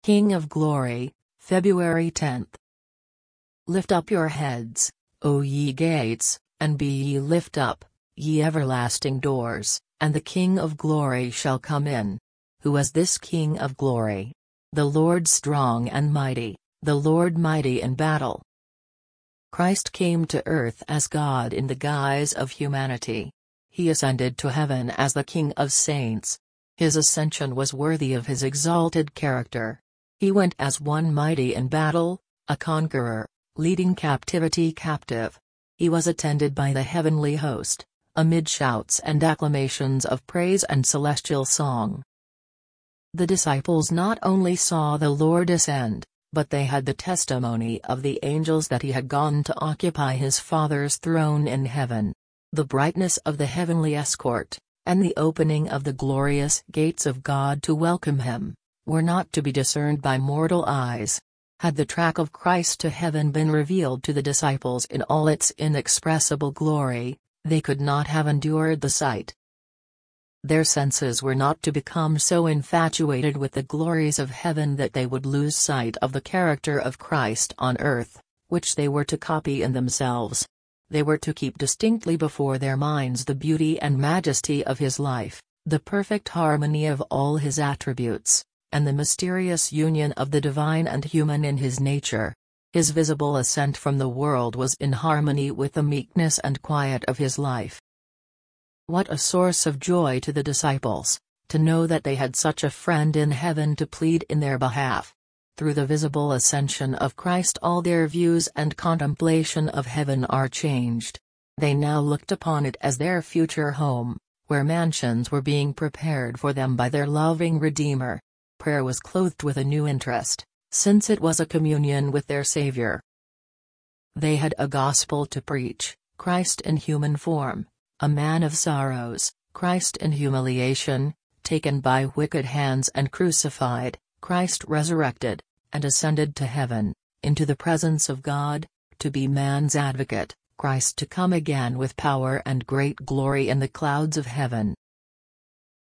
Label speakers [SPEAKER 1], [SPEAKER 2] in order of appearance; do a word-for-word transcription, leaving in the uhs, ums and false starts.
[SPEAKER 1] King of Glory, February tenth. Lift up your heads, O ye gates, and be ye lift up, ye everlasting doors, and the King of Glory shall come in. Who is this King of Glory? The Lord strong and mighty, the Lord mighty in battle. Christ came to earth as God in the guise of humanity. He ascended to heaven as the King of saints. His ascension was worthy of his exalted character. He went as one mighty in battle, a conqueror, leading captivity captive. He was attended by the heavenly host, amid shouts and acclamations of praise and celestial song. The disciples not only saw the Lord ascend, but they had the testimony of the angels that he had gone to occupy his Father's throne in heaven. The brightness of the heavenly escort, and the opening of the glorious gates of God to welcome him, were not to be discerned by mortal eyes. Had the track of Christ to heaven been revealed to the disciples in all its inexpressible glory, they could not have endured the sight. Their senses were not to become so infatuated with the glories of heaven that they would lose sight of the character of Christ on earth, which they were to copy in themselves. They were to keep distinctly before their minds the beauty and majesty of his life, the perfect harmony of all his attributes, and the mysterious union of the divine and human in his nature. His visible ascent from the world was in harmony with the meekness and quiet of his life. What a source of joy to the disciples, to know that they had such a friend in heaven to plead in their behalf. Through the visible ascension of Christ all their views and contemplation of heaven are changed. They now looked upon it as their future home, where mansions were being prepared for them by their loving Redeemer. Prayer was clothed with a new interest, since it was a communion with their Savior. They had a gospel to preach, Christ in human form, a man of sorrows, Christ in humiliation, taken by wicked hands and crucified, Christ resurrected, and ascended to heaven, into the presence of God, to be man's advocate, Christ to come again with power and great glory in the clouds of heaven.